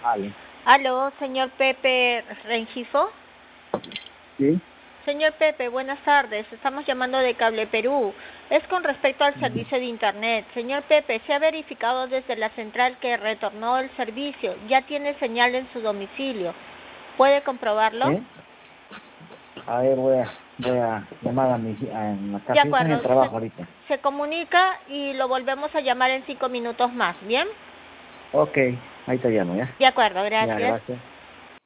Vale. Aló, señor Pepe Rengifo. Sí. Señor Pepe, buenas tardes. Estamos llamando de Cable Perú. Es con respecto al Ujú. servicio de Internet. Señor Pepe, se ha verificado desde la central que retornó el servicio. Ya tiene señal en su domicilio. ¿Puede comprobarlo? ¿Sí? A ver, voy a llamar en la De casa. Está en el acuerdo. trabajo ahorita. Se comunica y lo volvemos a llamar en 5 minutos más. ¿Bien? Ok, ahí te llamo, ¿ya? De acuerdo, Ya, gracias. gracias.